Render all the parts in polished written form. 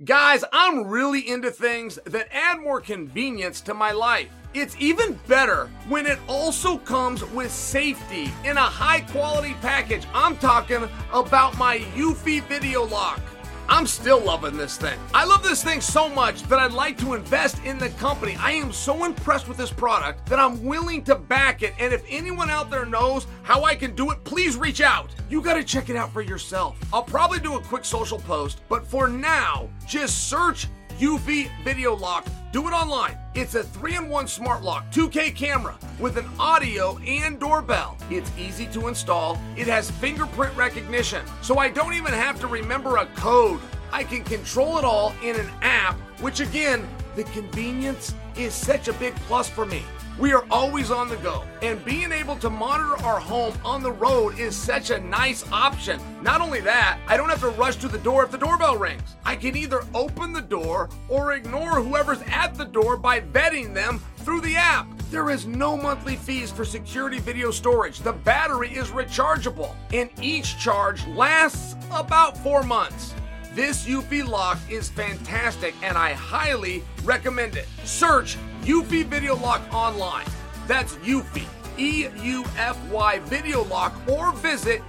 Guys, I'm really into things that add more convenience to my life. It's even better when it also comes with safety in a high quality package. I'm talking about my Eufy Video Lock. I'm still loving this thing. I love this thing so much that I'd like to invest in the company. I am so impressed with this product that I'm willing to back it. And if anyone out there knows how I can do it, please reach out. You got to check it out for yourself. I'll probably do a quick social post, but for now, just search Eufy Video Lock. Do it online. It's a 3-in-1 smart lock, 2K camera with an audio and doorbell. It's easy to install. It has fingerprint recognition, so I don't even have to remember a code. I can control it all in an app, which again, the convenience is such a big plus for me. We are always on the go, and being able to monitor our home on the road is such a nice option. Not only that, I don't have to rush to the door if the doorbell rings. I can either open the door or ignore whoever's at the door by vetting them through the app. There is no monthly fees for security video storage. The battery is rechargeable, and each charge lasts about 4 months. This Eufy lock is fantastic, and I highly recommend it. Search Eufy Video Lock online. That's Eufy, E-U-F-Y Video Lock, or visit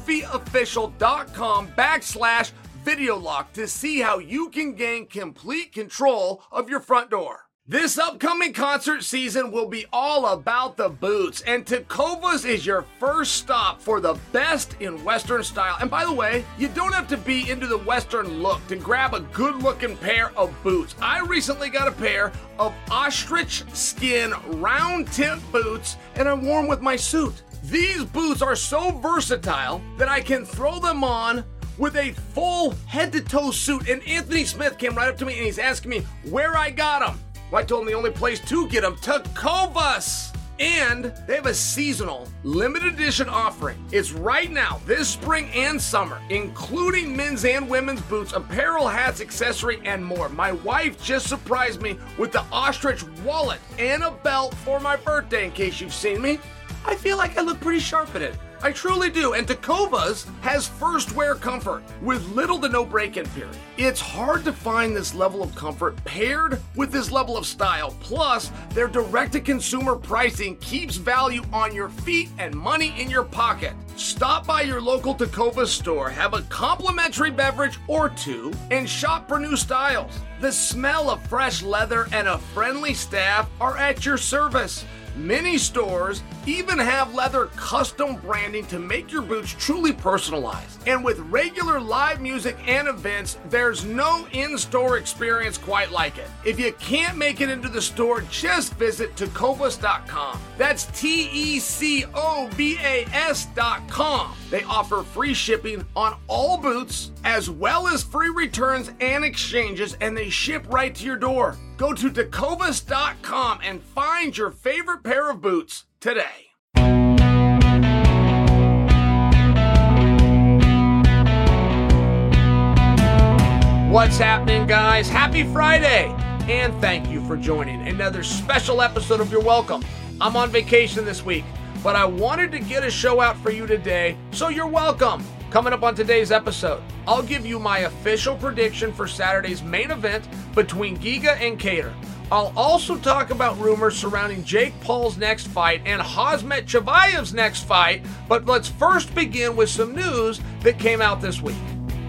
eufyofficial.com/video lock to see how you can gain complete control of your front door. This upcoming concert season will be all about the boots, and Tecovas is your first stop for the best in Western style. And by the way, you don't have to be into the Western look to grab a good-looking pair of boots. I recently got a pair of ostrich skin round-tip boots, and I wore them with my suit. These boots are so versatile that I can throw them on with a full head-to-toe suit. And Anthony Smith came right up to me and he's asking me where I got them. Well, I told him the only place to get them, Tecovas. And they have a seasonal limited edition offering. It's right now, this spring and summer, including men's and women's boots, apparel, hats, accessory, and more. My wife just surprised me with the ostrich wallet and a belt for my birthday, in case you've seen me. I feel like I look pretty sharp in it. I truly do. And Tecovas has first wear comfort with little to no break-in period. It's hard to find this level of comfort paired with this level of style. Plus, their direct-to-consumer pricing keeps value on your feet and money in your pocket. Stop by your local Tecovas store, have a complimentary beverage or two, and shop for new styles. The smell of fresh leather and a friendly staff are at your service. Many stores even have leather custom branding to make your boots truly personalized. And with regular live music and events, there's no in-store experience quite like it. If you can't make it into the store, just visit Tecovas.com. That's Tecovas.com. They offer free shipping on all boots, as well as free returns and exchanges, and they ship right to your door. Go to Tecovas.com and find your favorite pair of boots today. What's happening, guys? Happy Friday! And thank you for joining another special episode of You're Welcome. I'm on vacation this week, but I wanted to get a show out for you today, so you're welcome. Coming up on today's episode, I'll give you my official prediction for Saturday's main event between Giga and Kattar. I'll also talk about rumors surrounding Jake Paul's next fight and Khamzat Chimaev's next fight, but let's first begin with some news that came out this week.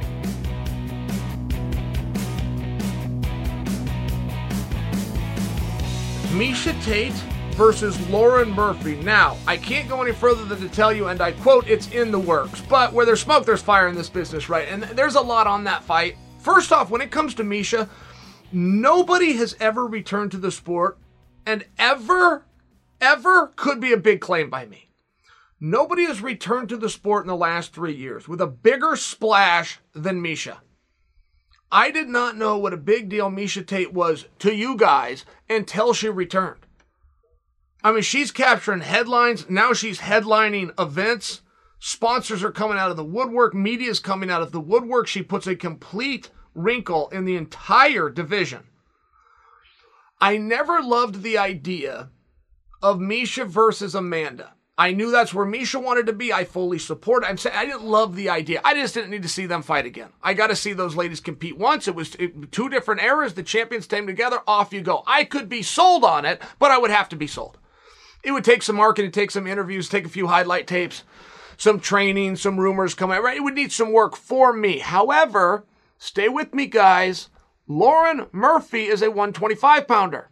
Miesha Tate versus Lauren Murphy. Now, I can't go any further than to tell you, and I quote, it's in the works. But where there's smoke, there's fire in this business, right? And there's a lot on that fight. First off, when it comes to Miesha, nobody has ever returned to the sport, and ever could be a big claim by me. Nobody has returned to the sport in the last 3 years with a bigger splash than Miesha. I did not know what a big deal Miesha Tate was to you guys until she returned. I mean, she's capturing headlines. Now she's headlining events. Sponsors are coming out of the woodwork. Media's coming out of the woodwork. She puts a complete wrinkle in the entire division. I never loved the idea of Miesha versus Amanda. I knew that's where Miesha wanted to be. I fully support it. I'm saying I didn't love the idea. I just didn't need to see them fight again. I got to see those ladies compete once. It was two different eras. The champions came together. Off you go. I could be sold on it, but I would have to be sold. It would take some marketing, take some interviews, take a few highlight tapes, some training, some rumors coming out. Right? It would need some work for me. However, stay with me, guys. Lauren Murphy is a 125-pounder.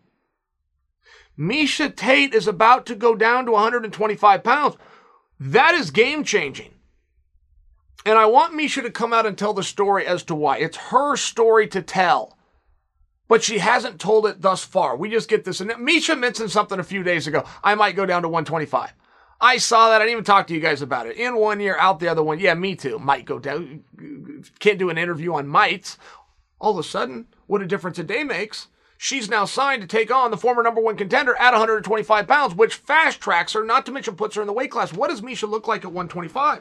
Miesha Tate is about to go down to 125 pounds. That is game-changing. And I want Miesha to come out and tell the story as to why. It's her story to tell. But she hasn't told it thus far. We just get this. And Miesha mentioned something a few days ago. I might go down to 125. I saw that. I didn't even talk to you guys about it. In 1 year, out the other one. Yeah, me too. Might go down. Can't do an interview on mites. All of a sudden, what a difference a day makes. She's now signed to take on the former number one contender at 125 pounds, which fast tracks her, not to mention puts her in the weight class. What does Miesha look like at 125?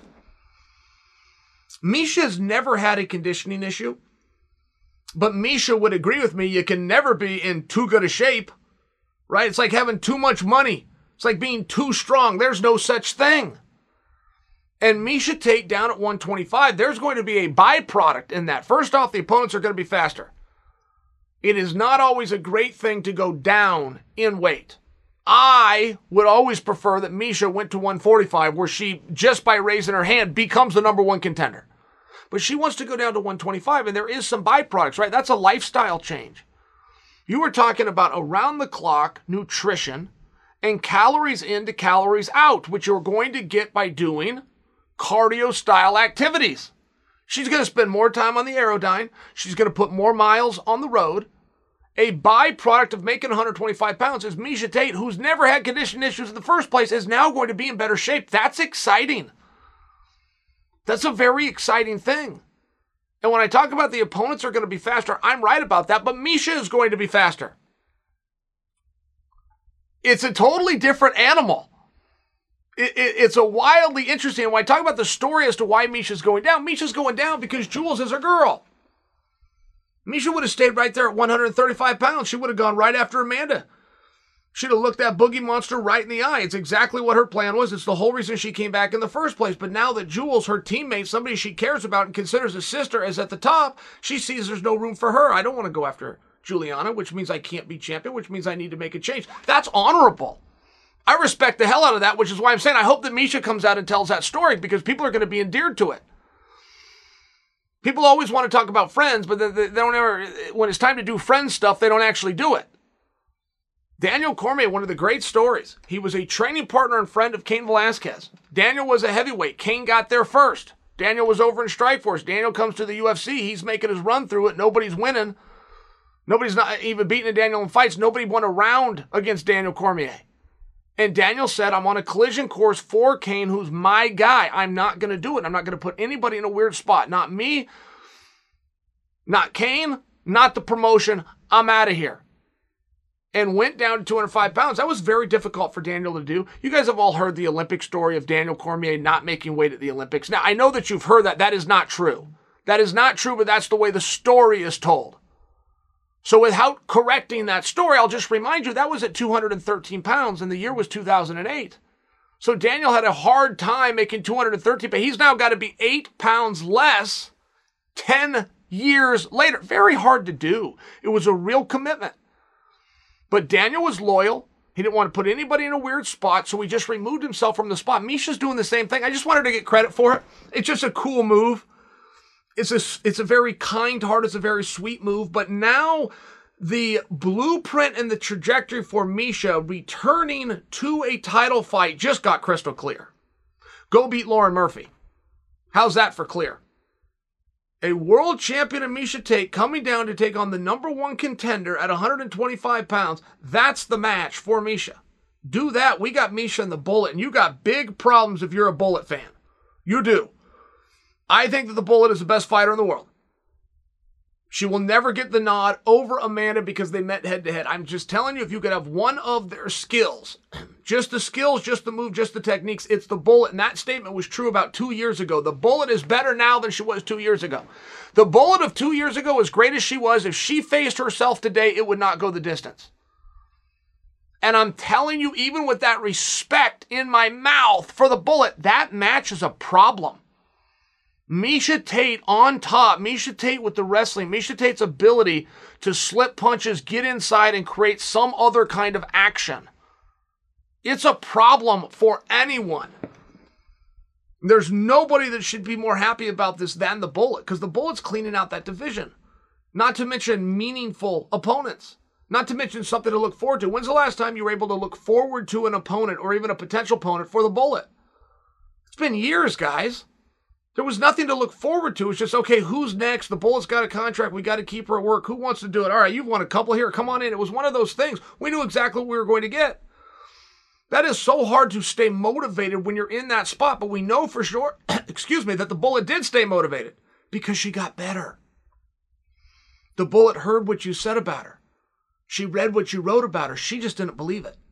Miesha's never had a conditioning issue, but Miesha would agree with me, you can never be in too good a shape, right? It's like having too much money. It's like being too strong. There's no such thing. And Miesha Tate down at 125, there's going to be a byproduct in that. First off, the opponents are going to be faster. It is not always a great thing to go down in weight. I would always prefer that Miesha went to 145, where she, just by raising her hand, becomes the number one contender. But she wants to go down to 125, and there is some byproducts, right? That's a lifestyle change. You were talking about around-the-clock nutrition and calories in to calories out, which you're going to get by doing cardio-style activities. She's going to spend more time on the Aerodyne. She's going to put more miles on the road. A byproduct of making 125 pounds is Miesha Tate, who's never had conditioning issues in the first place, is now going to be in better shape. That's exciting. That's a very exciting thing. And when I talk about the opponents are going to be faster, I'm right about that, but Miesha is going to be faster. It's a totally different animal. It's a wildly interesting, and when I talk about the story as to why Miesha's going down because Jules is her girl. Miesha would have stayed right there at 135 pounds. She would have gone right after Amanda. She'd have looked that boogie monster right in the eye. It's exactly what her plan was. It's the whole reason she came back in the first place. But now that Jules, her teammate, somebody she cares about and considers a sister, is at the top, she sees there's no room for her. I don't want to go after Juliana, which means I can't be champion, which means I need to make a change. That's honorable. I respect the hell out of that, which is why I'm saying I hope that Miesha comes out and tells that story, because people are going to be endeared to it. People always want to talk about friends, but they don't ever, when it's time to do friend stuff, they don't actually do it. Daniel Cormier, one of the great stories. He was a training partner and friend of Cain Velasquez. Daniel was a heavyweight. Cain got there first. Daniel was over in Strikeforce. Daniel comes to the UFC. He's making his run through it. Nobody's winning. Nobody's not even beating Daniel in fights. Nobody won a round against Daniel Cormier. And Daniel said, I'm on a collision course for Cain, who's my guy. I'm not going to do it. I'm not going to put anybody in a weird spot. Not me, not Cain, not the promotion. I'm out of here. And went down to 205 pounds. That was very difficult for Daniel to do. You guys have all heard the Olympic story of Daniel Cormier not making weight at the Olympics. Now, I know that you've heard that. That is not true. That is not true, but that's the way the story is told. So without correcting that story, I'll just remind you, that was at 213 pounds, and the year was 2008. So Daniel had a hard time making 213, but he's now got to be 8 pounds less 10 years later. Very hard to do. It was a real commitment. But Daniel was loyal. He didn't want to put anybody in a weird spot, so he just removed himself from the spot. Miesha's doing the same thing. I just wanted to get credit for it. It's just a cool move. It's a very kind heart. It's a very sweet move. But now the blueprint and the trajectory for Miesha returning to a title fight just got crystal clear. Go beat Lauren Murphy. How's that for clear? A world champion in Miesha Tate coming down to take on the number one contender at 125 pounds. That's the match for Miesha. Do that. We got Miesha in the Bullet, and you got big problems if you're a Bullet fan. You do. I think that the Bullet is the best fighter in the world. She will never get the nod over Amanda because they met head-to-head. I'm just telling you, if you could have one of their skills, just the skills, just the move, just the techniques, it's the Bullet. And that statement was true about 2 years ago. The Bullet is better now than she was 2 years ago. The Bullet of 2 years ago, as great as she was, if she faced herself today, it would not go the distance. And I'm telling you, even with that respect in my mouth for the Bullet, that match is a problem. Miesha Tate on top, Miesha Tate with the wrestling, Miesha Tate's ability to slip punches, get inside, and create some other kind of action. It's a problem for anyone. There's nobody that should be more happy about this than the Bullet, because the Bullet's cleaning out that division. Not to mention meaningful opponents. Not to mention something to look forward to. When's the last time you were able to look forward to an opponent or even a potential opponent for the Bullet? It's been years, guys. There was nothing to look forward to. It's just, okay, who's next? The Bullet's got a contract. We got to keep her at work. Who wants to do it? All right, you've won a couple here. Come on in. It was one of those things. We knew exactly what we were going to get. That is so hard to stay motivated when you're in that spot. But we know for sure, excuse me, that the Bullet did stay motivated because she got better. The Bullet heard what you said about her. She read what you wrote about her. She just didn't believe it.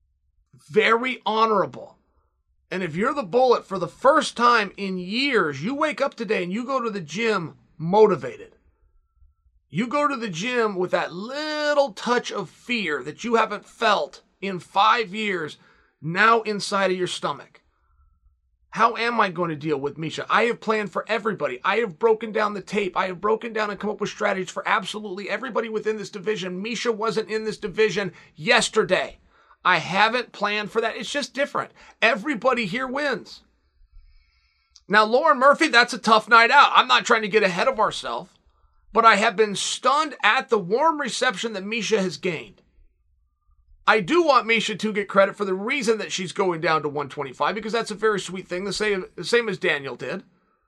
Very honorable. And if you're the Bullet for the first time in years, you wake up today and you go to the gym motivated. You go to the gym with that little touch of fear that you haven't felt in 5 years now inside of your stomach. How am I going to deal with Miesha? I have planned for everybody. I have broken down the tape. I have broken down and come up with strategies for absolutely everybody within this division. Miesha wasn't in this division yesterday. I haven't planned for that. It's just different. Everybody here wins. Now, Lauren Murphy, that's a tough night out. I'm not trying to get ahead of ourselves, but I have been stunned at the warm reception that Miesha has gained. I do want Miesha to get credit for the reason that she's going down to 125, because that's a very sweet thing, the same as Daniel did.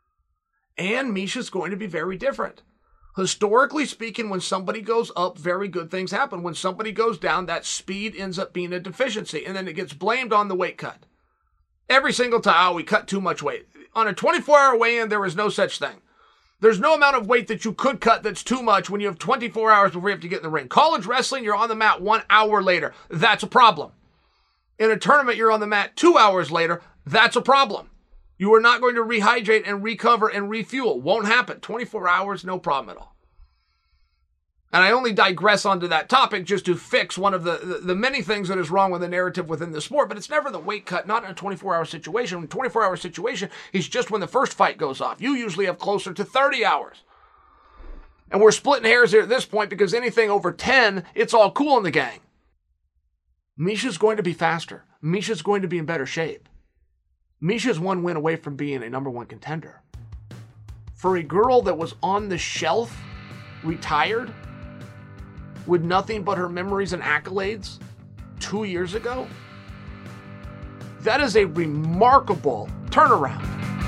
And Misha's going to be very different. Historically speaking, when somebody goes up, very good things happen. When somebody goes down, that speed ends up being a deficiency, and then it gets blamed on the weight cut. Every single time, we cut too much weight. On a 24-hour weigh-in, there is no such thing. There's no amount of weight that you could cut that's too much when you have 24 hours before you have to get in the ring. College wrestling, you're on the mat 1 hour later. That's a problem. In a tournament, you're on the mat 2 hours later. That's a problem. You are not going to rehydrate and recover and refuel. Won't happen. 24 hours, no problem at all. And I only digress onto that topic just to fix one of the many things that is wrong with the narrative within the sport, but it's never the weight cut, not in a 24-hour situation. In a 24-hour situation is just when the first fight goes off. You usually have closer to 30 hours. And we're splitting hairs here at this point because anything over 10, it's all cool in the gang. Miesha's going to be faster. Miesha's going to be in better shape. Miesha's one win away from being a number one contender. For a girl that was on the shelf, retired, with nothing but her memories and accolades 2 years ago, that is a remarkable turnaround.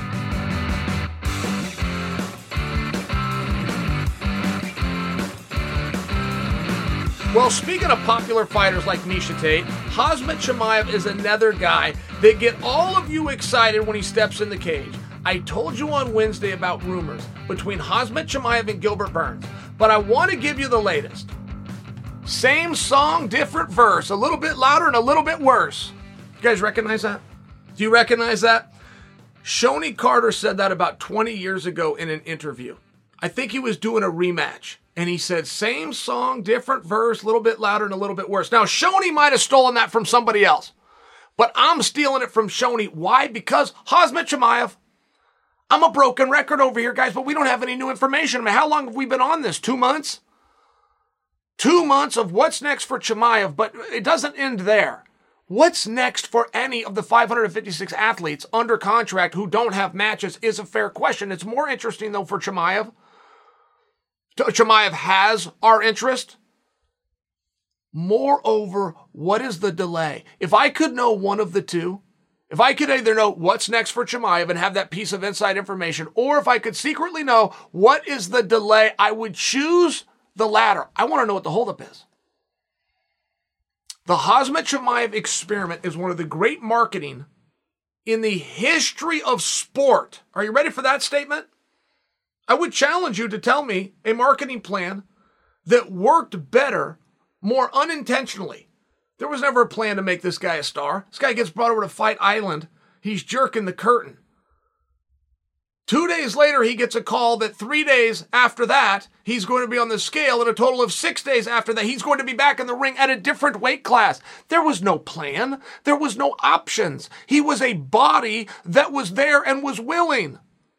Well, speaking of popular fighters like Miesha Tate, Khamzat Chimaev is another guy that get all of you excited when he steps in the cage. I told you on Wednesday about rumors between Khamzat Chimaev and Gilbert Burns, but I want to give you the latest. Same song, different verse, a little bit louder and a little bit worse. You guys recognize that? Do you recognize that? Shoney Carter said that about 20 years ago in an interview. I think he was doing a rematch. And he said, same song, different verse, a little bit louder and a little bit worse. Now, Shoney might have stolen that from somebody else. But I'm stealing it from Shoney. Why? Because Khamzat Chimaev, I'm a broken record over here, guys, but we don't have any new information. I mean, how long have we been on this? 2 months? 2 months of what's next for Chimaev, but it doesn't end there. What's next for any of the 556 athletes under contract who don't have matches is a fair question. It's more interesting, though, for Chimaev. Chimaev has our interest. Moreover, what is the delay? If I could know one of the two, if I could either know what's next for Chimaev and have that piece of inside information, or if I could secretly know what is the delay, I would choose the latter. I want to know what the holdup is. The Khamzat Chimaev experiment is one of the great marketing in the history of sport. Are you ready for that statement? I would challenge you to tell me a marketing plan that worked better, more unintentionally. There was never a plan to make this guy a star. This guy gets brought over to Fight Island. He's jerking the curtain. 2 days later, he gets a call that 3 days after that, he's going to be on the scale, and a total of 6 days after that, he's going to be back in the ring at a different weight class. There was no plan. There was no options. He was a body that was there and was willing.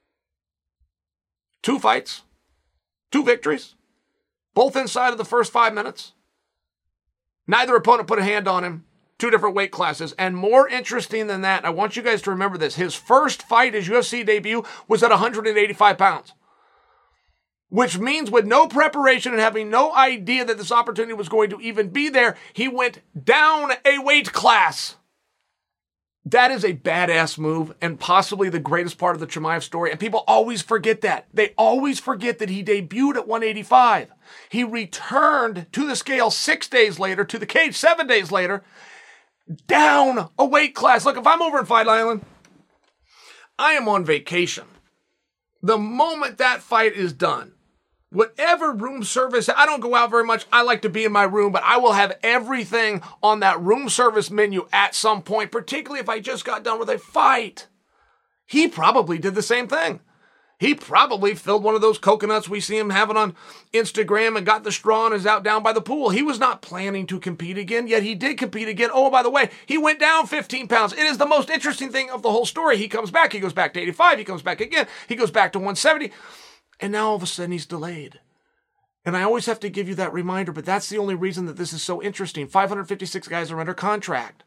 2 fights, 2 victories, both inside of the first 5 minutes. Neither opponent put a hand on him. 2 different weight classes. And more interesting than that, I want you guys to remember this. His first fight, his UFC debut, was at 185 pounds. Which means with no preparation and having no idea that this opportunity was going to even be there, he went down a weight class. That is a badass move and possibly the greatest part of the Chimaev story. And people always forget that. They always forget that he debuted at 185. He returned to the scale 6 days later, to the cage 7 days later, down a weight class. Look, if I'm over in Fight Island, I am on vacation. The moment that fight is done, whatever room service, I don't go out very much. I like to be in my room, but I will have everything on that room service menu at some point, particularly if I just got done with a fight. He probably did the same thing. He probably filled one of those coconuts we see him having on Instagram and got the straw and is out down by the pool. He was not planning to compete again, yet he did compete again. Oh, by the way, he went down 15 pounds. It is the most interesting thing of the whole story. He comes back. He goes back to 85. He comes back again. He goes back to 170. And now all of a sudden he's delayed. And I always have to give you that reminder, but that's the only reason that this is so interesting. 556 guys are under contract.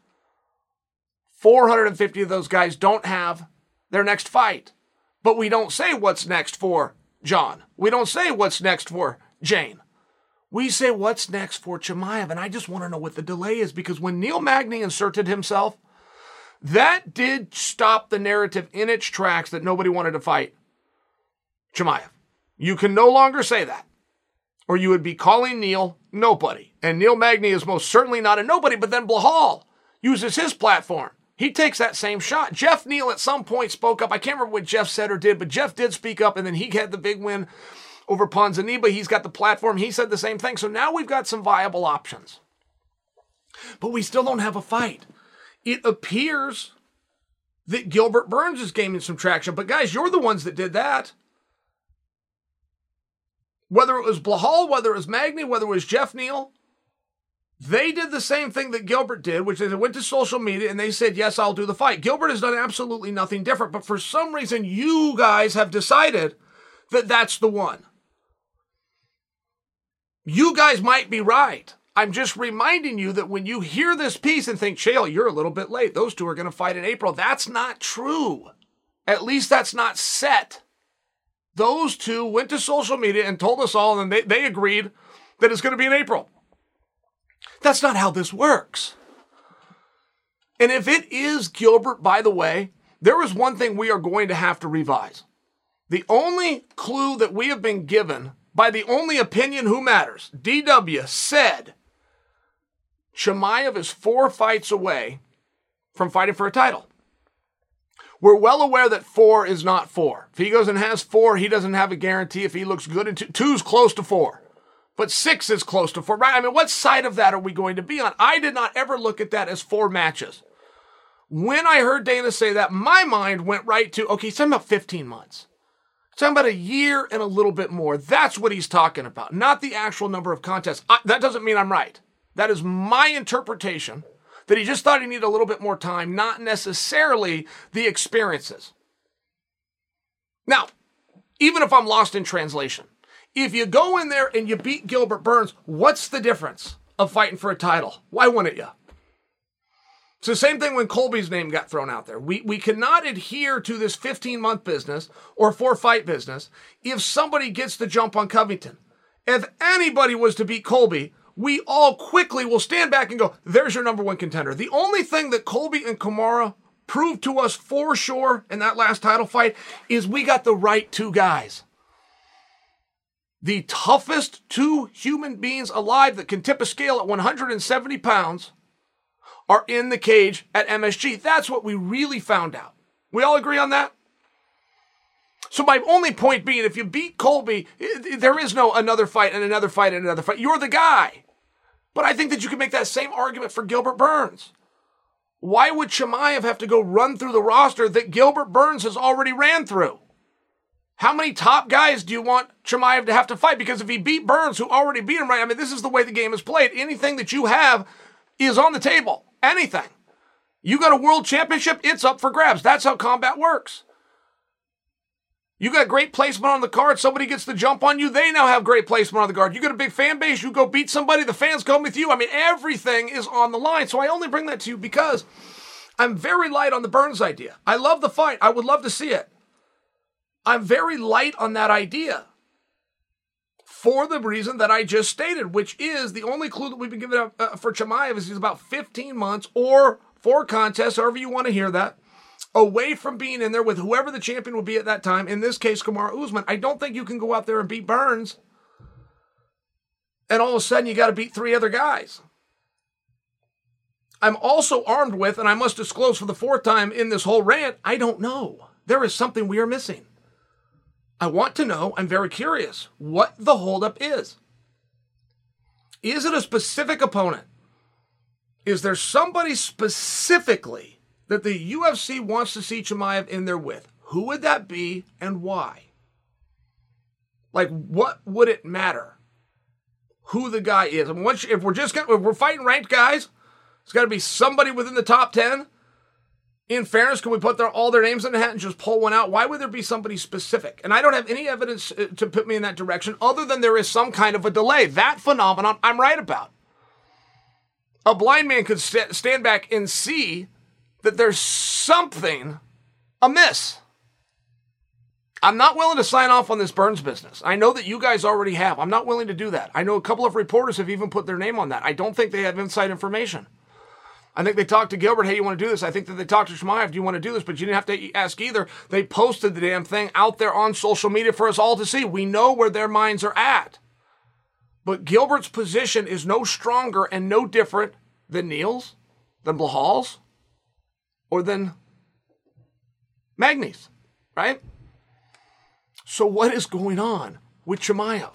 450 of those guys don't have their next fight. But we don't say what's next for John. We don't say what's next for Jane. We say what's next for Chimaev. And I just want to know what the delay is, because when Neil Magny inserted himself, that did stop the narrative in its tracks that nobody wanted to fight Chimaev. You can no longer say that, or you would be calling Neil nobody. And Neil Magny is most certainly not a nobody, but then Blahal uses his platform. He takes that same shot. Jeff Neal at some point spoke up. I can't remember what Jeff said or did, but Jeff did speak up, and then he had the big win over Ponzinibbio. He's got the platform. He said the same thing. So now we've got some viable options. But we still don't have a fight. It appears that Gilbert Burns is gaining some traction. But guys, you're the ones that did that. Whether it was Blahal, whether it was Magny, whether it was Jeff Neal, they did the same thing that Gilbert did, which is they went to social media and they said, yes, I'll do the fight. Gilbert has done absolutely nothing different, but for some reason, you guys have decided that that's the one. You guys might be right. I'm just reminding you that when you hear this piece and think, Chael, you're a little bit late. Those two are going to fight in April. That's not true. At least that's not set. Those two went to social media and told us all, and they agreed that it's going to be in April. That's not how this works. And if it is Gilbert, by the way, there is one thing we are going to have to revise. The only clue that we have been given by the only opinion who matters, DW, said Chimaev is 4 fights away from fighting for a title. We're well aware that 4 is not 4. If he goes and has 4, he doesn't have a guarantee. If he looks good, and 2's close to 4. But 6 is close to 4, right? I mean, what side of that are we going to be on? I did not ever look at that as 4 matches. When I heard Dana say that, my mind went right to, okay, he's talking about 15 months. He's talking about a year and a little bit more. That's what he's talking about, not the actual number of contests. That doesn't mean I'm right. That is my interpretation, that he just thought he needed a little bit more time, not necessarily the experiences. Now, even if I'm lost in translation, if you go in there and you beat Gilbert Burns, what's the difference of fighting for a title? Why wouldn't you? It's the same thing when Colby's name got thrown out there. We cannot adhere to this 15-month business or 4-fight business if somebody gets the jump on Covington. If anybody was to beat Colby, we all quickly will stand back and go, there's your number 1 contender. The only thing that Colby and Kamaru proved to us for sure in that last title fight is we got the right 2 guys. The toughest 2 human beings alive that can tip a scale at 170 pounds are in the cage at MSG. That's what we really found out. We all agree on that? So my only point being, if you beat Colby, there is no another fight and another fight and another fight. You're the guy. But I think that you can make that same argument for Gilbert Burns. Why would Chimaev have to go run through the roster that Gilbert Burns has already ran through? How many top guys do you want Chimaev to have to fight? Because if he beat Burns, who already beat him, right? I mean, this is the way the game is played. Anything that you have is on the table. Anything. You got a world championship, it's up for grabs. That's how combat works. You got great placement on the card, somebody gets the jump on you, they now have great placement on the card. You got a big fan base, you go beat somebody, the fans come with you. I mean, everything is on the line. So I only bring that to you because I'm very light on the Burns idea. I love the fight. I would love to see it. I'm very light on that idea for the reason that I just stated, which is the only clue that we've been given for Chimaev is he's about 15 months or 4 contests, however you want to hear that, away from being in there with whoever the champion would be at that time, in this case, Kamaru Usman. I don't think you can go out there and beat Burns and all of a sudden you got to beat 3 other guys. I'm also armed with, and I must disclose for the 4th time in this whole rant, I don't know. There is something we are missing. I want to know, I'm very curious, what the holdup is. Is it a specific opponent? Is there somebody specifically that the UFC wants to see Chimaev in there with? Who would that be and why? Like, what would it matter who the guy is? I mean, if we're fighting ranked guys, it's got to be somebody within the top 10. In fairness, can we put all their names in the hat and just pull one out? Why would there be somebody specific? And I don't have any evidence to put me in that direction other than there is some kind of a delay. That phenomenon I'm right about. A blind man could stand back and see that there's something amiss. I'm not willing to sign off on this Burns business. I know that you guys already have. I'm not willing to do that. I know a couple of reporters have even put their name on that. I don't think they have inside information. I think they talked to Gilbert, hey, you want to do this? I think that they talked to Chimaev, do you want to do this? But you didn't have to ask either. They posted the damn thing out there on social media for us all to see. We know where their minds are at. But Gilbert's position is no stronger and no different than Neal's, than Blahal's, or than Magny's, right? So what is going on with Chimaev?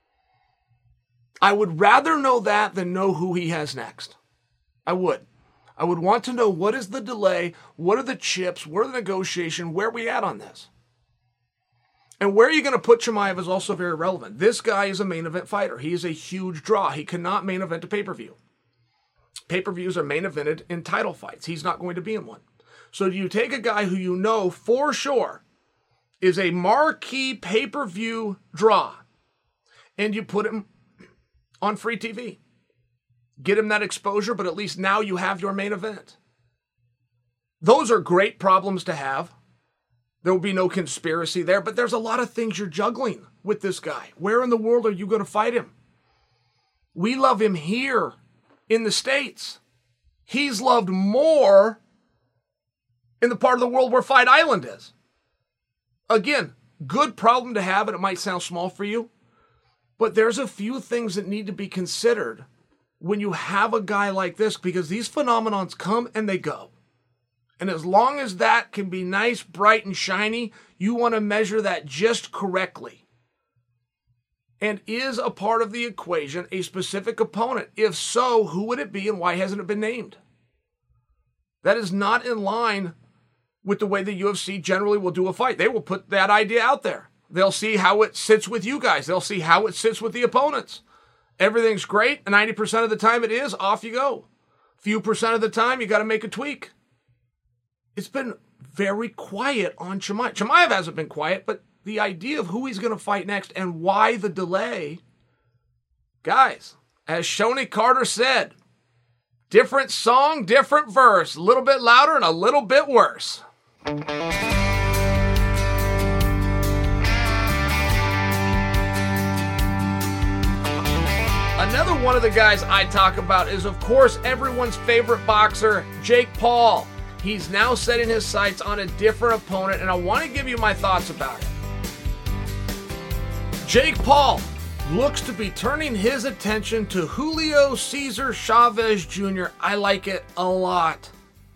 I would rather know that than know who he has next. I would want to know what is the delay, what are the chips, what are the negotiation, where are we at on this? And where are you going to put Chimaev is also very relevant. This guy is a main event fighter. He is a huge draw. He cannot main event a pay-per-view. Pay-per-views are main evented in title fights. He's not going to be in one. So do you take a guy who you know for sure is a marquee pay-per-view draw and you put him on free TV? Get him that exposure, but at least now you have your main event. Those are great problems to have. There will be no conspiracy there, but there's a lot of things you're juggling with this guy. Where in the world are you going to fight him? We love him here in the States. He's loved more in the part of the world where Fight Island is. Again, good problem to have, and it might sound small for you, but there's a few things that need to be considered when you have a guy like this, because these phenomenons come and they go. And as long as that can be nice, bright, and shiny, you want to measure that just correctly. And is a part of the equation a specific opponent? If so, who would it be and why hasn't it been named? That is not in line with the way the UFC generally will do a fight. They will put that idea out there. They'll see how it sits with you guys. They'll see how it sits with the opponents. Everything's great, and 90% of the time it is, off you go. Few percent of the time, you got to make a tweak. It's been very quiet on Chimaev. Chimaev hasn't been quiet, but the idea of who he's going to fight next and why the delay, guys, as Shoni Carter said, different song, different verse, a little bit louder and a little bit worse. Another one of the guys I talk about is, of course, everyone's favorite boxer, Jake Paul. He's now setting his sights on a different opponent, and I want to give you my thoughts about it. Jake Paul looks to be turning his attention to Julio Cesar Chavez Jr. I like it a lot.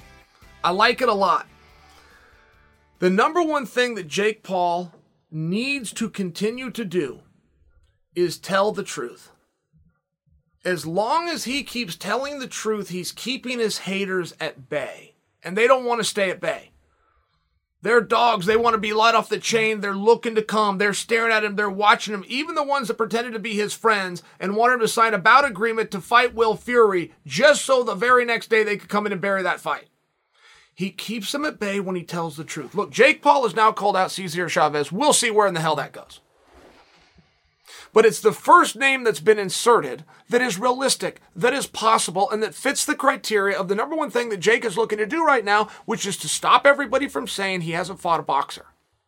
The number one thing that Jake Paul needs to continue to do is tell the truth. As long as he keeps telling the truth, he's keeping his haters at bay. And they don't want to stay at bay. They're dogs. They want to be let off the chain. They're looking to come. They're staring at him. They're watching him. Even the ones that pretended to be his friends and wanted him to sign a bout agreement to fight Will Fury just so the very next day they could come in and bury that fight. He keeps them at bay when he tells the truth. Look, Jake Paul has now called out Cesar Chavez. We'll see where in the hell that goes. But it's the first name that's been inserted that is realistic, that is possible, and that fits the criteria of the number one thing that Jake is looking to do right now, which is to stop everybody from saying he hasn't fought a boxer.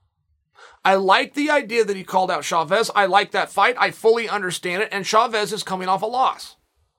I like the idea that he called out Chavez. I like that fight. I fully understand it. And Chavez is coming off a loss.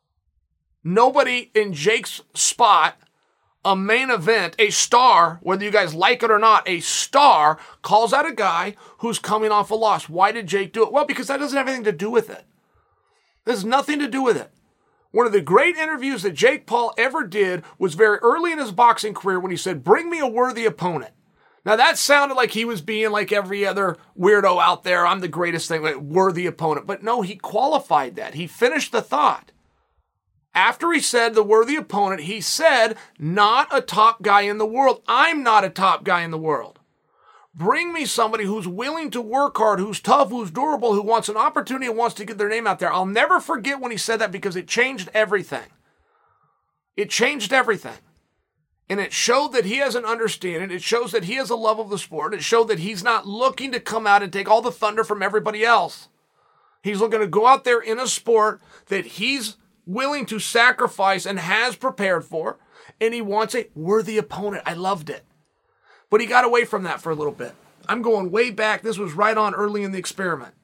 Nobody in Jake's spot, a main event, a star, whether you guys like it or not, a star calls out a guy who's coming off a loss. Why did Jake do it? Well, because that doesn't have anything to do with it. There's nothing to do with it. One of the great interviews that Jake Paul ever did was very early in his boxing career when he said, "Bring me a worthy opponent." Now that sounded like he was being like every other weirdo out there. I'm the greatest thing, like worthy opponent. But no, he qualified that. He finished the thought. After he said the worthy opponent, he said, not a top guy in the world. I'm not a top guy in the world. Bring me somebody who's willing to work hard, who's tough, who's durable, who wants an opportunity and wants to get their name out there. I'll never forget when he said that because it changed everything. It changed everything. And it showed that he has an understanding. It shows that he has a love of the sport. It showed that he's not looking to come out and take all the thunder from everybody else. He's looking to go out there in a sport that he's willing to sacrifice and has prepared for, and he wants a worthy opponent. I loved it. But he got away from that for a little bit. I'm going way back. This was right on early in the experiment.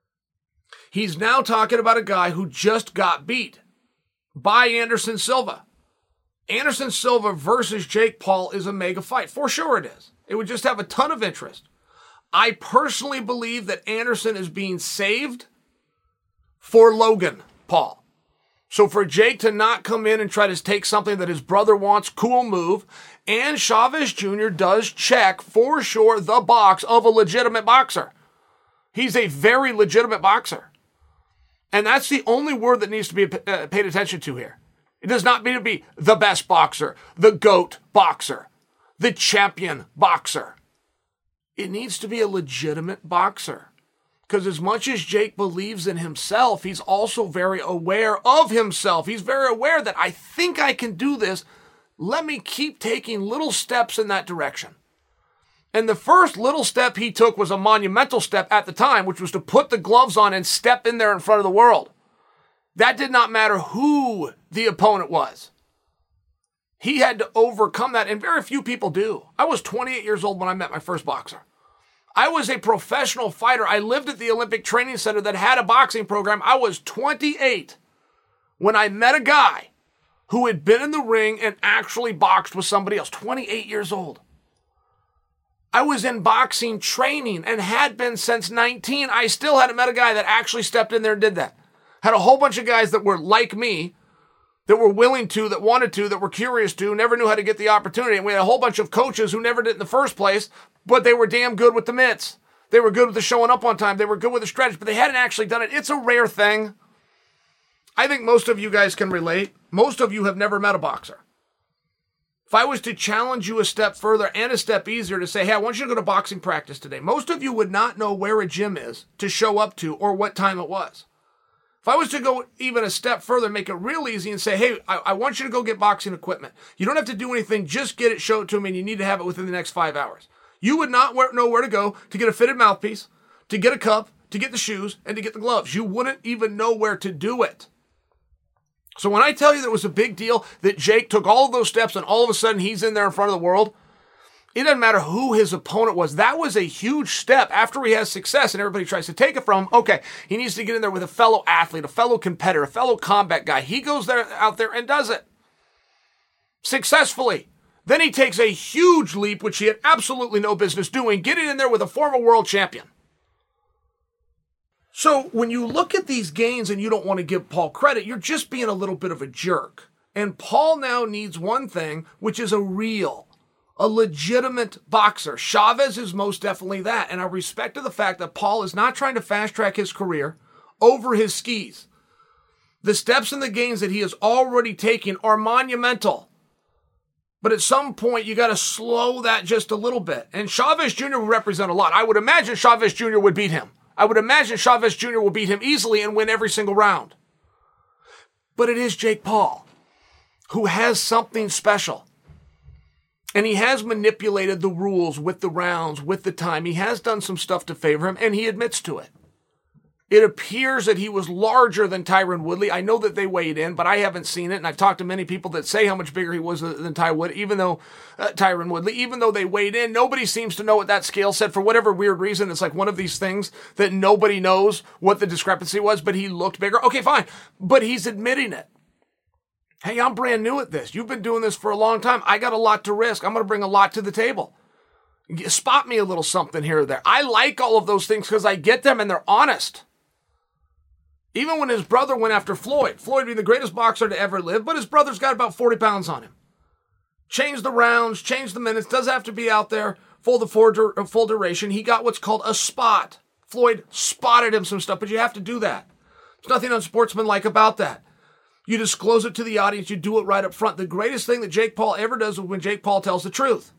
He's now talking about a guy who just got beat by Anderson Silva. Anderson Silva versus Jake Paul is a mega fight. For sure it is. It would just have a ton of interest. I personally believe that Anderson is being saved for Logan Paul. So for Jake to not come in and try to take something that his brother wants, cool move. And Chavez Jr. does check, for sure, the box of a legitimate boxer. He's a very legitimate boxer. And that's the only word that needs to be paid attention to here. It does not mean to be the best boxer, the GOAT boxer, the champion boxer. It needs to be a legitimate boxer. Because as much as Jake believes in himself, he's also very aware of himself. He's very aware that I think I can do this. Let me keep taking little steps in that direction. And the first little step he took was a monumental step at the time, which was to put the gloves on and step in there in front of the world. That did not matter who the opponent was. He had to overcome that, and very few people do. I was 28 years old when I met my first boxer. I was a professional fighter. I lived at the Olympic Training Center that had a boxing program. I was 28 when I met a guy who had been in the ring and actually boxed with somebody else. 28 years old. I was in boxing training and had been since 19. I still hadn't met a guy that actually stepped in there and did that. Had a whole bunch of guys that were like me, that were willing to, that wanted to, that were curious to, never knew how to get the opportunity. And we had a whole bunch of coaches who never did it in the first place, but they were damn good with the mitts. They were good with the showing up on time. They were good with the stretch, but they hadn't actually done it. It's a rare thing. I think most of you guys can relate. Most of you have never met a boxer. If I was to challenge you a step further and a step easier to say, hey, I want you to go to boxing practice today, most of you would not know where a gym is to show up to or what time it was. If I was to go even a step further, make it real easy and say, hey, I want you to go get boxing equipment. You don't have to do anything. Just get it, show it to me, and you need to have it within the next 5 hours. You would not know where to go to get a fitted mouthpiece, to get a cup, to get the shoes, and to get the gloves. You wouldn't even know where to do it. So when I tell you that it was a big deal that Jake took all of those steps and all of a sudden he's in there in front of the world, it doesn't matter who his opponent was. That was a huge step. After he has success and everybody tries to take it from him, okay, he needs to get in there with a fellow athlete, a fellow competitor, a fellow combat guy. He goes out there and does it successfully. Then he takes a huge leap, which he had absolutely no business doing, getting in there with a former world champion. So when you look at these gains and you don't want to give Paul credit, you're just being a little bit of a jerk. And Paul now needs one thing, which is a legitimate boxer. Chavez is most definitely that. And I respect the fact that Paul is not trying to fast track his career over his skis. The steps and the gains that he has already taken are monumental. But at some point, you got to slow that just a little bit. And Chavez Jr. would represent a lot. I would imagine Chavez Jr. would beat him. I would imagine Chavez Jr. will beat him easily and win every single round. But it is Jake Paul, who has something special. And he has manipulated the rules with the rounds, with the time. He has done some stuff to favor him, and he admits to it. It appears that he was larger than Tyron Woodley. I know that they weighed in, but I haven't seen it, and I've talked to many people that say how much bigger he was than Tyron Woodley. Even though they weighed in, nobody seems to know what that scale said. For whatever weird reason, it's like one of these things that nobody knows what the discrepancy was, but he looked bigger. Okay, fine, but he's admitting it. Hey, I'm brand new at this. You've been doing this for a long time. I got a lot to risk. I'm going to bring a lot to the table. Spot me a little something here or there. I like all of those things because I get them and they're honest. Even when his brother went after Floyd being the greatest boxer to ever live, but his brother's got about 40 pounds on him. Change the rounds, change the minutes, doesn't have to be out there full duration. He got what's called a spot. Floyd spotted him some stuff, but you have to do that. There's nothing unsportsmanlike about that. You disclose it to the audience, you do it right up front. The greatest thing that Jake Paul ever does is when Jake Paul tells the truth.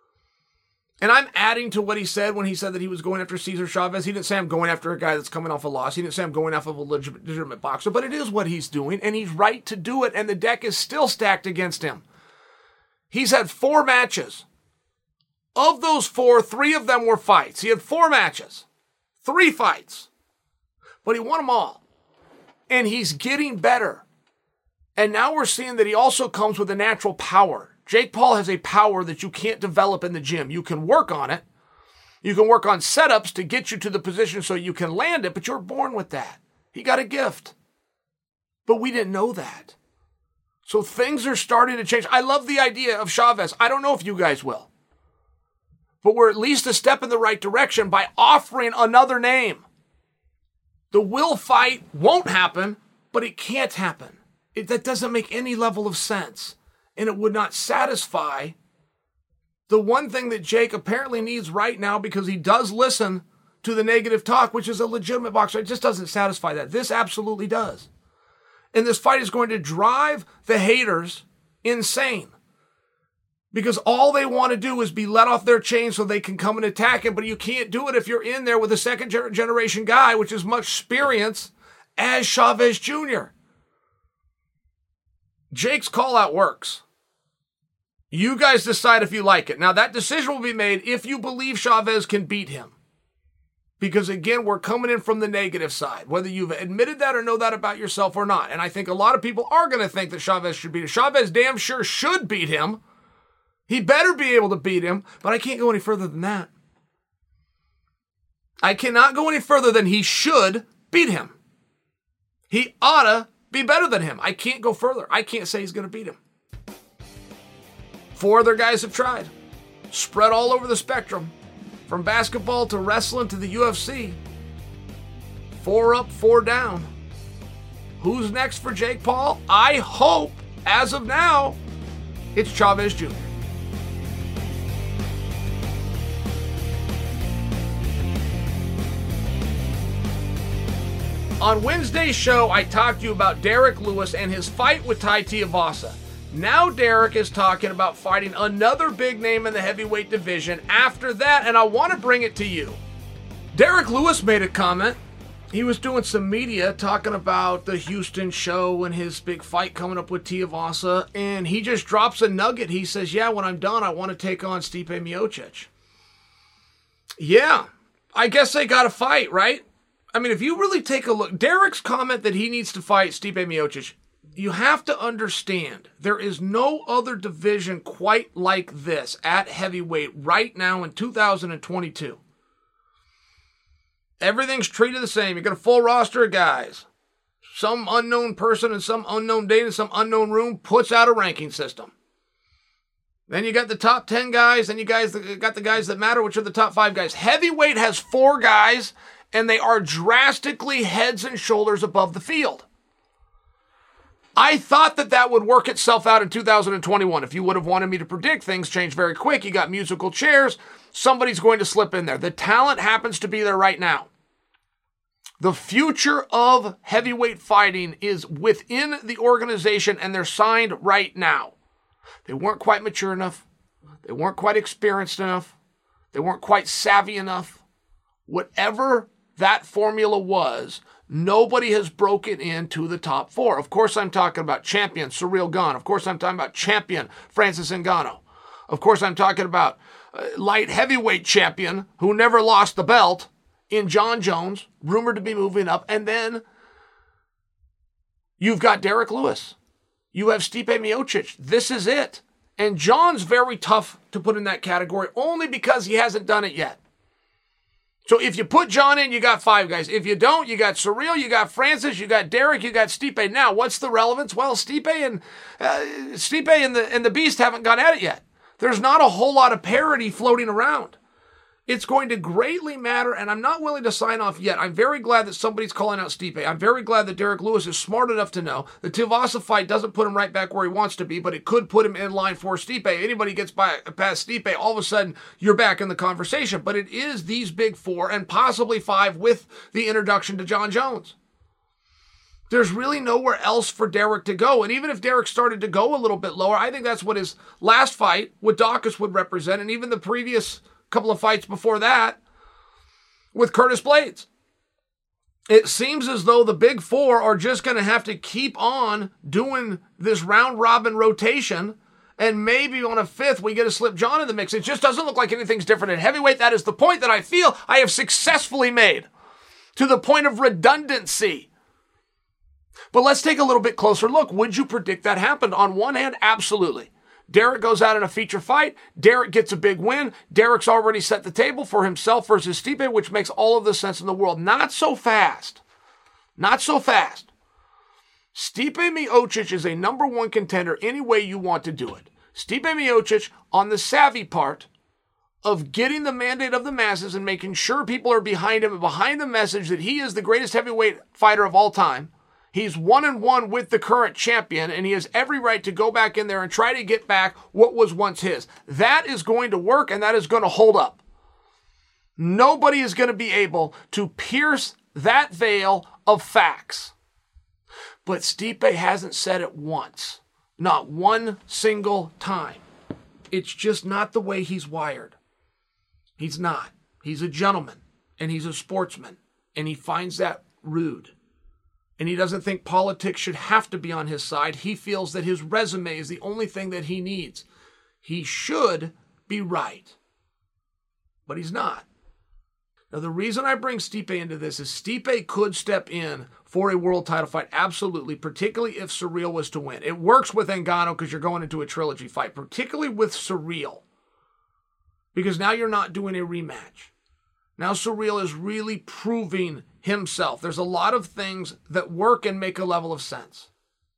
And I'm adding to what he said when he said that he was going after Cesar Chavez. He didn't say I'm going after a guy that's coming off a loss. He didn't say I'm going off of a legitimate boxer, but it is what he's doing, and he's right to do it, and the deck is still stacked against him. He's had 4 matches. Of those 4, 3 of them were fights. He had 4 matches, 3 fights, but he won them all, and he's getting better. And now we're seeing that he also comes with a natural power. Jake Paul has a power that you can't develop in the gym. You can work on it. You can work on setups to get you to the position so you can land it, but you're born with that. He got a gift. But we didn't know that. So things are starting to change. I love the idea of Chavez. I don't know if you guys will. But we're at least a step in the right direction by offering another name. The will fight won't happen, but it can't happen. That doesn't make any level of sense. And it would not satisfy the one thing that Jake apparently needs right now, because he does listen to the negative talk, which is a legitimate boxer. It just doesn't satisfy that. This absolutely does. And this fight is going to drive the haters insane, because all they want to do is be let off their chain so they can come and attack him. But you can't do it if you're in there with a second generation guy, which is much experience, as Chavez Jr. Jake's call out works. You guys decide if you like it. Now, that decision will be made if you believe Chavez can beat him. Because, again, we're coming in from the negative side, whether you've admitted that or know that about yourself or not. And I think a lot of people are going to think that Chavez should beat him. Chavez damn sure should beat him. He better be able to beat him, but I can't go any further than that. I cannot go any further than he should beat him. He oughta be better than him. I can't go further. I can't say he's going to beat him. 4 other guys have tried. Spread all over the spectrum. From basketball to wrestling to the UFC. 4 up, 4 down. Who's next for Jake Paul? I hope, as of now, it's Chavez Jr. On Wednesday's show, I talked to you about Derek Lewis and his fight with Tai Tuivasa. Now Derek is talking about fighting another big name in the heavyweight division after that, and I want to bring it to you. Derek Lewis made a comment. He was doing some media talking about the Houston show and his big fight coming up with Tuivasa, and he just drops a nugget. He says, yeah, when I'm done, I want to take on Stipe Miocic. Yeah, I guess they got to fight, right? I mean, if you really take a look, Derek's comment that he needs to fight Stipe Miocic, you have to understand there is no other division quite like this at heavyweight right now in 2022. Everything's treated the same. You got a full roster of guys. Some unknown person in some unknown date in some unknown room puts out a ranking system. Then you got the top 10 guys, then you guys got the guys that matter, which are the top 5 guys. Heavyweight has 4 guys, and they are drastically heads and shoulders above the field. I thought that would work itself out in 2021. If you would have wanted me to predict, things change very quick. You got musical chairs. Somebody's going to slip in there. The talent happens to be there right now. The future of heavyweight fighting is within the organization, and they're signed right now. They weren't quite mature enough. They weren't quite experienced enough. They weren't quite savvy enough. Whatever that formula was, nobody has broken into the top four. Of course, I'm talking about champion Ciryl Gane. Of course, I'm talking about champion Francis Ngannou. Of course, I'm talking about light heavyweight champion who never lost the belt in Jon Jones, rumored to be moving up. And then you've got Derek Lewis. You have Stipe Miocic. This is it. And Jon's very tough to put in that category only because he hasn't done it yet. So if you put Jon in, you got five guys. If you don't, you got Ciryl, you got Francis, you got Derek, you got Stipe. Now, what's the relevance? Well, Stipe and the Beast haven't gone at it yet. There's not a whole lot of parity floating around. It's going to greatly matter, and I'm not willing to sign off yet. I'm very glad that somebody's calling out Stipe. I'm very glad that Derek Lewis is smart enough to know the Tuivasa fight doesn't put him right back where he wants to be, but it could put him in line for Stipe. Anybody gets past Stipe, all of a sudden you're back in the conversation. But it is these big four and possibly five with the introduction to Jon Jones. There's really nowhere else for Derek to go. And even if Derek started to go a little bit lower, I think that's what his last fight with Daukaus would represent, and even the previous couple of fights before that with Curtis Blaydes. It seems as though the big four are just going to have to keep on doing this round-robin rotation, and maybe on a fifth we get to slip Jon in the mix. It just doesn't look like anything's different at heavyweight. That is the point that I feel I have successfully made, to the point of redundancy. But let's take a little bit closer look. Would you predict that happened? On one hand, absolutely. Derek goes out in a feature fight. Derek gets a big win. Derek's already set the table for himself versus Stipe, which makes all of the sense in the world. Not so fast. Not so fast. Stipe Miocic is a number one contender any way you want to do it. Stipe Miocic on the savvy part of getting the mandate of the masses and making sure people are behind him and behind the message that he is the greatest heavyweight fighter of all time. He's 1-1 with the current champion, and he has every right to go back in there and try to get back what was once his. That is going to work, and that is going to hold up. Nobody is going to be able to pierce that veil of facts. But Stipe hasn't said it once. Not one single time. It's just not the way he's wired. He's not. He's a gentleman, and he's a sportsman, and he finds that rude. And he doesn't think politics should have to be on his side. He feels that his resume is the only thing that he needs. He should be right. But he's not. Now, the reason I bring Stipe into this is Stipe could step in for a world title fight. Absolutely. Particularly if Ciryl was to win. It works with Ngannou because you're going into a trilogy fight. Particularly with Ciryl. Because now you're not doing a rematch. Now Ciryl is really proving himself. There's a lot of things that work and make a level of sense.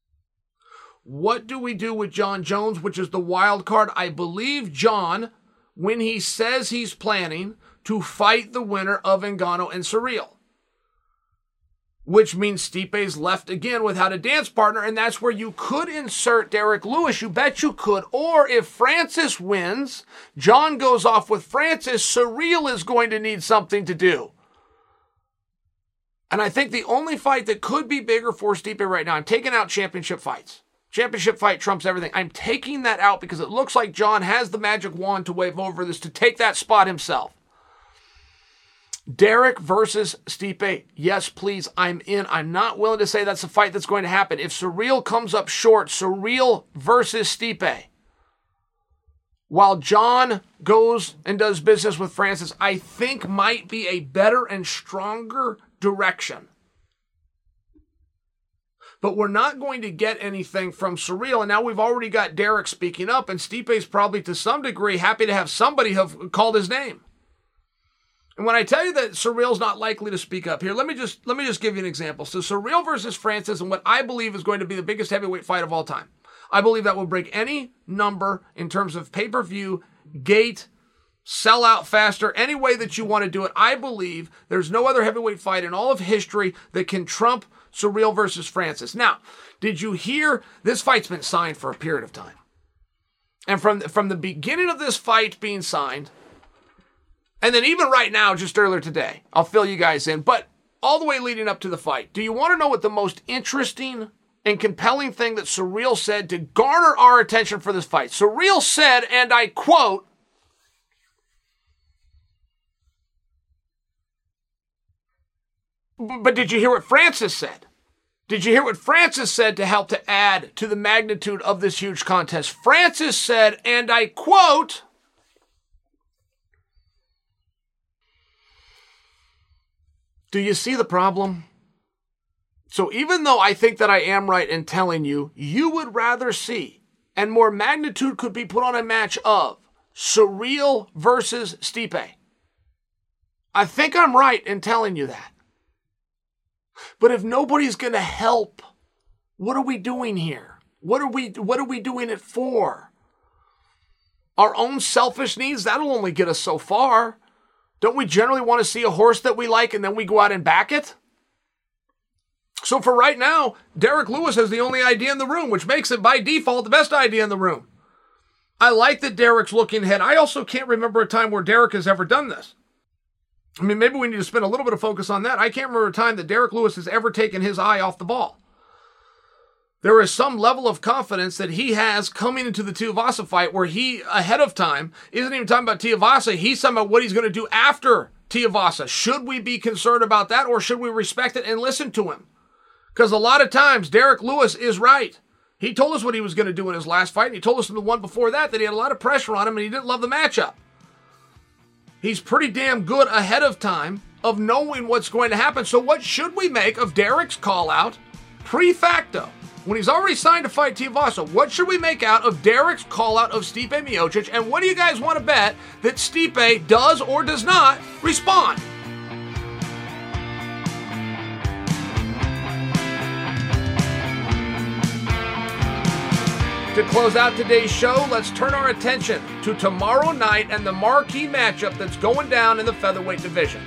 What do we do with Jon Jones, which is the wild card? I believe Jon, when he says he's planning to fight the winner of Ngannou and Ciryl, which means Stipe's left again without a dance partner, and that's where you could insert Derek Lewis. You bet you could. Or if Francis wins, Jon goes off with Francis, Ciryl is going to need something to do. And I think the only fight that could be bigger for Stipe right now, I'm taking out championship fights. Championship fight trumps everything. I'm taking that out because it looks like Jon has the magic wand to wave over this, to take that spot himself. Derek versus Stipe, yes, please, I'm in. I'm not willing to say that's a fight that's going to happen. If Ciryl comes up short, Ciryl versus Stipe, while Jon goes and does business with Francis, I think might be a better and stronger direction. But we're not going to get anything from Ciryl, and now we've already got Derek speaking up, and Stipe's probably to some degree happy to have somebody have called his name. And when I tell you that Ciryl's not likely to speak up here, let me just give you an example. So Ciryl versus Francis, and what I believe is going to be the biggest heavyweight fight of all time. I believe that will break any number in terms of pay-per-view, gate, sell out faster, any way that you want to do it. I believe there's no other heavyweight fight in all of history that can trump Ciryl versus Francis. Now, did you hear this fight's been signed for a period of time? And from the beginning of this fight being signed, and then even right now, just earlier today, I'll fill you guys in, but all the way leading up to the fight, do you want to know what the most interesting and compelling thing that Surreal said to garner our attention for this fight. Surreal said, and I quote, but did you hear what Francis said? Did you hear what Francis said to help to add to the magnitude of this huge contest? Francis said, and I quote, do you see the problem? So even though I think that I am right in telling you, you would rather see, and more magnitude could be put on a match of, Surreal versus Stipe. I think I'm right in telling you that. But if nobody's going to help, what are we doing here? What are we doing it for? Our own selfish needs? That'll only get us so far. Don't we generally want to see a horse that we like and then we go out and back it? So for right now, Derek Lewis is the only idea in the room, which makes it by default the best idea in the room. I like that Derek's looking ahead. I also can't remember a time where Derek has ever done this. I mean, maybe we need to spend a little bit of focus on that. I can't remember a time that Derek Lewis has ever taken his eye off the ball. There is some level of confidence that he has coming into the Tuivasa fight where he, ahead of time, isn't even talking about Tuivasa. He's talking about what he's going to do after Tuivasa. Should we be concerned about that, or should we respect it and listen to him? Because a lot of times, Derek Lewis is right. He told us what he was going to do in his last fight, and he told us in the one before that he had a lot of pressure on him and he didn't love the matchup. He's pretty damn good ahead of time of knowing what's going to happen. So what should we make of Derek's call-out pre-facto? When he's already signed to fight Tuivasa, what should we make out of Derek's call-out of Stipe Miocic? And what do you guys want to bet that Stipe does or does not respond? To close out today's show, let's turn our attention to tomorrow night and the marquee matchup that's going down in the featherweight division.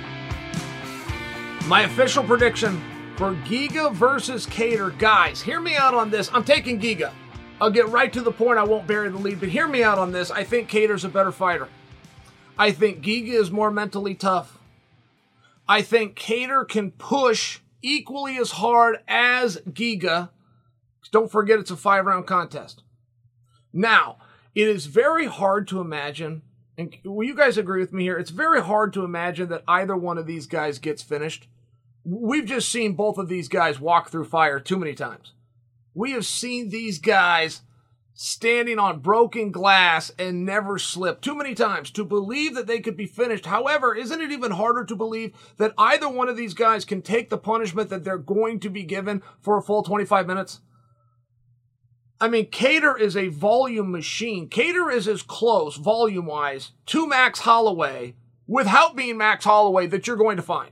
My official prediction for Giga versus Kattar. Guys, hear me out on this. I'm taking Giga. I'll get right to the point. I won't bury the lead, but hear me out on this. I think Kattar's a better fighter. I think Giga is more mentally tough. I think Kattar can push equally as hard as Giga. Don't forget, it's a 5-round contest. Now, it is very hard to imagine, and will you guys agree with me here? It's very hard to imagine that either one of these guys gets finished. We've just seen both of these guys walk through fire too many times. We have seen these guys standing on broken glass and never slip too many times to believe that they could be finished. However, isn't it even harder to believe that either one of these guys can take the punishment that they're going to be given for a full 25 minutes? I mean, Kattar is a volume machine. Kattar is as close, volume-wise, to Max Holloway, without being Max Holloway, that you're going to find.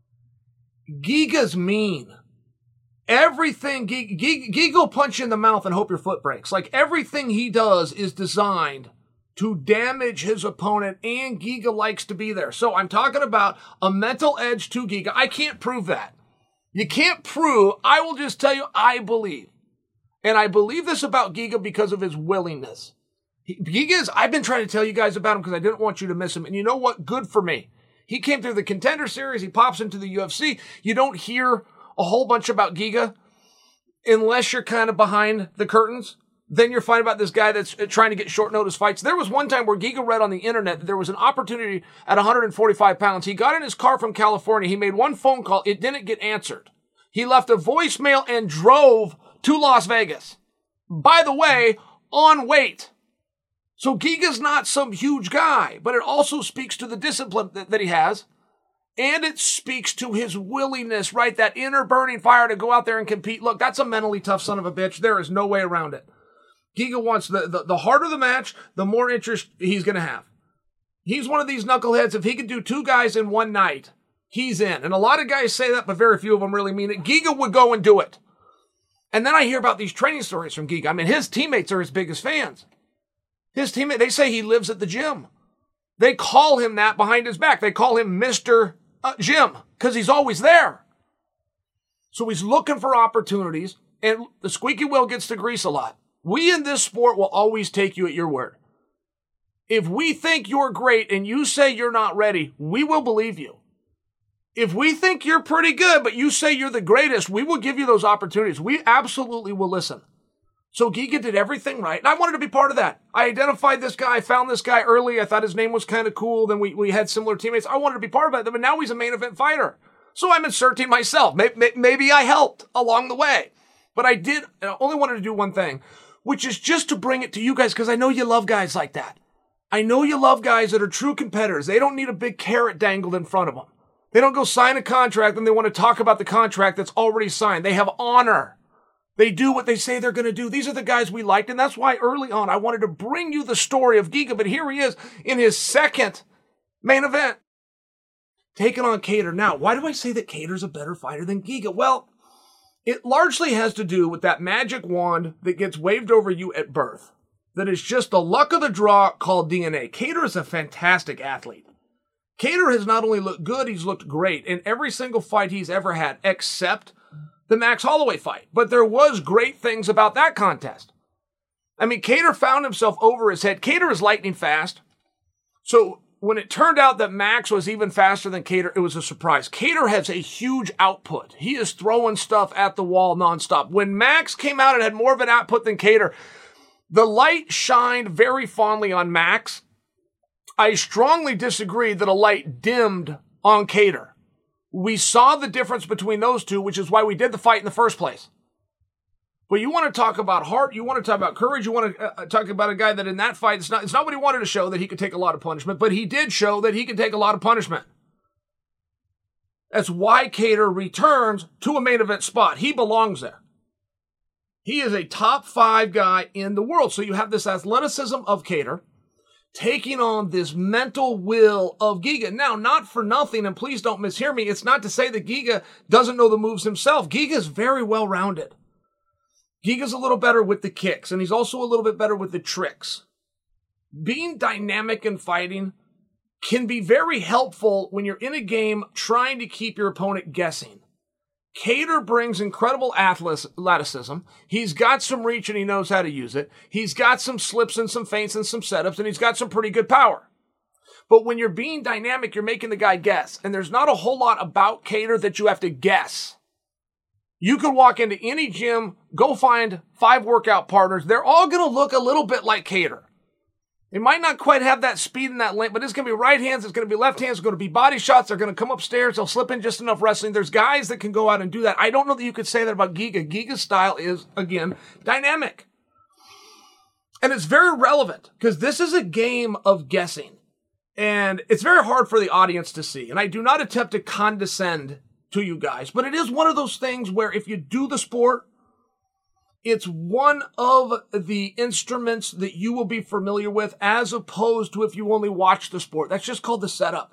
Giga's mean. Everything, Giga will punch you in the mouth and hope your foot breaks. Like, everything he does is designed to damage his opponent, and Giga likes to be there. So I'm talking about a mental edge to Giga. I can't prove that. You can't prove. I will just tell you, I believe. And I believe this about Giga because of his willingness. I've been trying to tell you guys about him because I didn't want you to miss him. And you know what? Good for me. He came through the Contender Series. He pops into the UFC. You don't hear a whole bunch about Giga unless you're kind of behind the curtains. Then you're finding about this guy that's trying to get short notice fights. There was one time where Giga read on the internet that there was an opportunity at 145 pounds. He got in his car from California. He made one phone call. It didn't get answered. He left a voicemail and drove to Las Vegas. By the way, on weight. So Giga's not some huge guy, but it also speaks to the discipline that he has. And it speaks to his willingness, right? That inner burning fire to go out there and compete. Look, that's a mentally tough son of a bitch. There is no way around it. Giga wants the harder the match, the more interest he's going to have. He's one of these knuckleheads. If he could do 2 guys in one night, he's in. And a lot of guys say that, but very few of them really mean it. Giga would go and do it. And then I hear about these training stories from Giga. I mean, his teammates are his biggest fans. His teammate, they say he lives at the gym. They call him that behind his back. They call him Mr. Jim because he's always there. So he's looking for opportunities, and the squeaky wheel gets the grease a lot. We in this sport will always take you at your word. If we think you're great and you say you're not ready, we will believe you. If we think you're pretty good, but you say you're the greatest, we will give you those opportunities. We absolutely will listen. So Giga did everything right, and I wanted to be part of that. I identified this guy, found this guy early. I thought his name was kind of cool. Then we had similar teammates. I wanted to be part of it, but now he's a main event fighter. So I'm inserting myself. Maybe I helped along the way. But I only wanted to do one thing, which is just to bring it to you guys, because I know you love guys like that. I know you love guys that are true competitors. They don't need a big carrot dangled in front of them. They don't go sign a contract and they want to talk about the contract that's already signed. They have honor. They do what they say they're going to do. These are the guys we liked, and that's why early on I wanted to bring you the story of Giga, but here he is in his second main event, taking on Kattar. Now, why do I say that Kattar's a better fighter than Giga? Well, it largely has to do with that magic wand that gets waved over you at birth. That is just the luck of the draw called DNA. Kattar is a fantastic athlete. Kattar has not only looked good, he's looked great in every single fight he's ever had, except the Max Holloway fight. But there was great things about that contest. I mean, Kattar found himself over his head. Kattar is lightning fast. So when it turned out that Max was even faster than Kattar, it was a surprise. Kattar has a huge output. He is throwing stuff at the wall nonstop. When Max came out and had more of an output than Kattar, the light shined very fondly on Max. I strongly disagree that a light dimmed on Kattar. We saw the difference between those two, which is why we did the fight in the first place. But you want to talk about heart, you want to talk about courage, you want to talk about a guy that in that fight, it's not what he wanted to show, that he could take a lot of punishment, but he did show that he could take a lot of punishment. That's why Kattar returns to a main event spot. He belongs there. He is a top 5 guy in the world. So you have this athleticism of Kattar taking on this mental will of Giga. Now, not for nothing, and please don't mishear me, it's not to say that Giga doesn't know the moves himself. Giga is very well-rounded. Giga's a little better with the kicks, and he's also a little bit better with the tricks. Being dynamic in fighting can be very helpful when you're in a game trying to keep your opponent guessing. Kattar brings incredible athleticism. He's got some reach and he knows how to use it. He's got some slips and some feints and some setups, and he's got some pretty good power. But when you're being dynamic, you're making the guy guess. And there's not a whole lot about Kattar that you have to guess. You could walk into any gym, go find 5 workout partners. They're all going to look a little bit like Kattar. They might not quite have that speed and that length, but it's going to be right hands, it's going to be left hands, it's going to be body shots, they're going to come upstairs, they'll slip in just enough wrestling. There's guys that can go out and do that. I don't know that you could say that about Giga. Giga's style is, again, dynamic. And it's very relevant, because this is a game of guessing. And it's very hard for the audience to see. And I do not attempt to condescend to you guys, but it is one of those things where if you do the sport, it's one of the instruments that you will be familiar with as opposed to if you only watch the sport. That's just called the setup.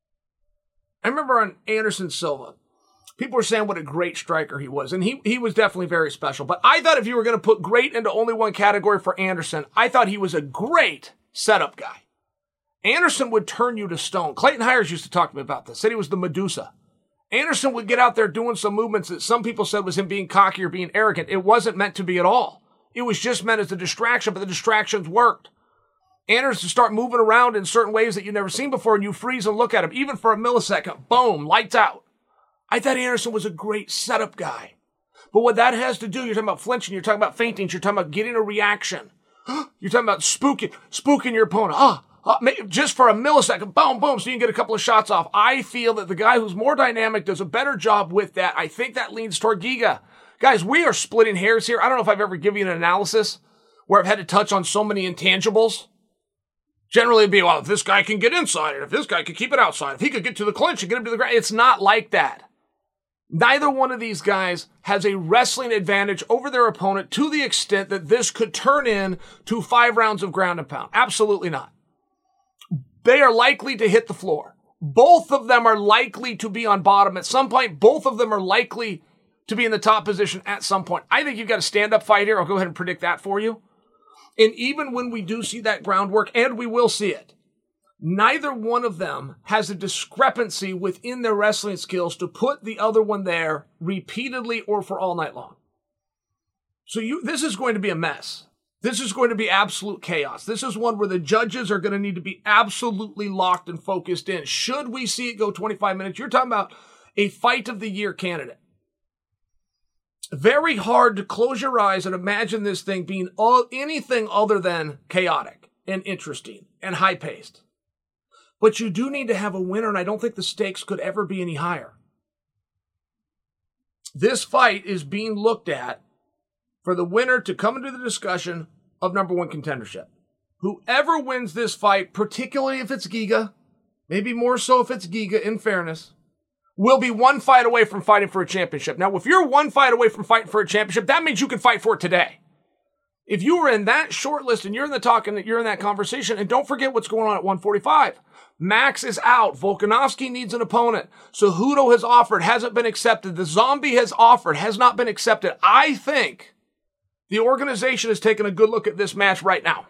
I remember on Anderson Silva, people were saying what a great striker he was, and he was definitely very special. But I thought if you were going to put great into only one category for Anderson, I thought he was a great setup guy. Anderson would turn you to stone. Clayton Hires used to talk to me about this, said he was the Medusa. Anderson would get out there doing some movements that some people said was him being cocky or being arrogant. It wasn't meant to be at all. It was just meant as a distraction, but the distractions worked. Anderson start moving around in certain ways that you've never seen before, and you freeze and look at him, even for a millisecond. Boom, lights out. I thought Anderson was a great setup guy. But what that has to do, you're talking about flinching, you're talking about feinting, you're talking about getting a reaction. You're talking about spooking your opponent. Just for a millisecond, boom, boom, so you can get a couple of shots off. I feel that the guy who's more dynamic does a better job with that. I think that leans toward Giga. Guys, we are splitting hairs here. I don't know if I've ever given you an analysis where I've had to touch on so many intangibles. Generally, it'd be, well, if this guy can get inside it, if this guy can keep it outside, if he could get to the clinch and get him to the ground. It's not like that. Neither one of these guys has a wrestling advantage over their opponent to the extent that this could turn in to 5 rounds of ground and pound. Absolutely not. They are likely to hit the floor. Both of them are likely to be on bottom at some point. Both of them are likely to be in the top position at some point. I think you've got a stand-up fight here. I'll go ahead and predict that for you. And even when we do see that groundwork, and we will see it, neither one of them has a discrepancy within their wrestling skills to put the other one there repeatedly or for all night long. So this is going to be a mess. This is going to be absolute chaos. This is one where the judges are going to need to be absolutely locked and focused in. Should we see it go 25 minutes, you're talking about a Fight of the Year candidate. Very hard to close your eyes and imagine this thing being anything other than chaotic and interesting and high-paced. But you do need to have a winner, and I don't think the stakes could ever be any higher. This fight is being looked at for the winner to come into the discussion of number one contendership. Whoever wins this fight, particularly if it's Giga, maybe more so if it's Giga, in fairness, will be one fight away from fighting for a championship. Now, if you're one fight away from fighting for a championship, that means you can fight for it today. If you were in that short list and you're in the talk and you're in that conversation, and don't forget what's going on at 145. Max is out. Volkanovski needs an opponent. Cejudo has offered, hasn't been accepted. The Zombie has offered, has not been accepted. I think the organization is taking a good look at this match right now.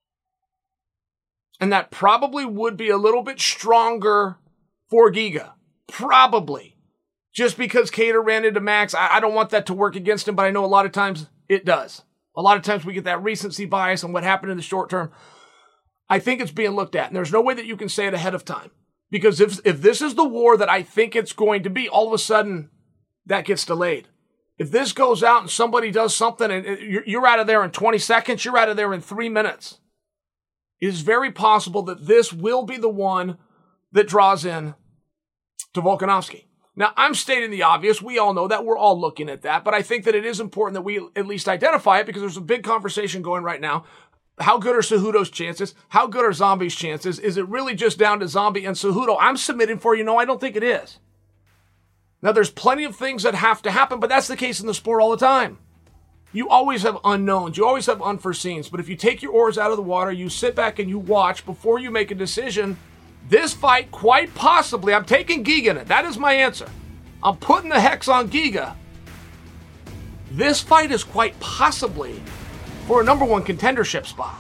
And that probably would be a little bit stronger for Giga. Probably. Just because Kattar ran into Max, I don't want that to work against him, but I know a lot of times it does. A lot of times we get that recency bias on what happened in the short term. I think it's being looked at, and there's no way that you can say it ahead of time. Because if this is the war that I think it's going to be, all of a sudden, that gets delayed. If this goes out and somebody does something and you're out of there in 20 seconds, you're out of there in 3 minutes. It is very possible that this will be the one that draws in to Volkanovski. Now, I'm stating the obvious. We all know that. We're all looking at that. But I think that it is important that we at least identify it because there's a big conversation going right now. How good are Cejudo's chances? How good are Zombie's chances? Is it really just down to Zombie and Cejudo? I'm submitting for you. No, I don't think it is. Now, there's plenty of things that have to happen, but that's the case in the sport all the time. You always have unknowns. You always have unforeseens. But if you take your oars out of the water, you sit back and you watch before you make a decision, this fight, quite possibly, I'm taking Giga in it. That is my answer. I'm putting the hex on Giga. This fight is quite possibly for a number one contendership spot.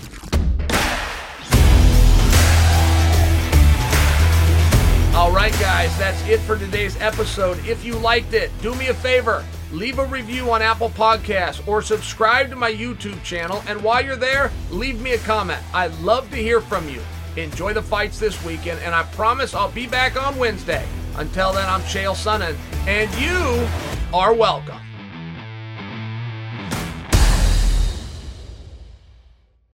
All right, guys, that's it for today's episode. If you liked it, do me a favor. Leave a review on Apple Podcasts or subscribe to my YouTube channel. And while you're there, leave me a comment. I'd love to hear from you. Enjoy the fights this weekend, and I promise I'll be back on Wednesday. Until then, I'm Chael Sonnen, and you are welcome.